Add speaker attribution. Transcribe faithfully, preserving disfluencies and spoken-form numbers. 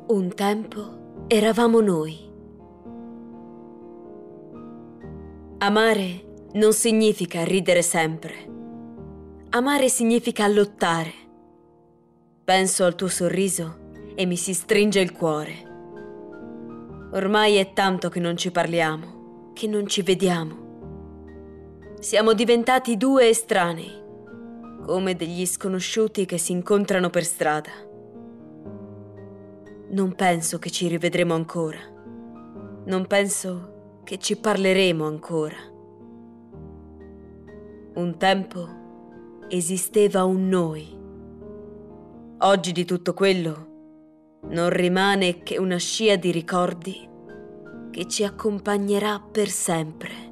Speaker 1: Un tempo eravamo noi. Amare non significa ridere sempre. Amare significa lottare. Penso al tuo sorriso e mi si stringe il cuore. Ormai è tanto che non ci parliamo, che non ci vediamo. Siamo diventati due estranei, come degli sconosciuti che si incontrano per strada. Non penso che ci rivedremo ancora. Non penso che ci parleremo ancora. Un tempo esisteva un noi. Oggi di tutto quello non rimane che una scia di ricordi che ci accompagnerà per sempre.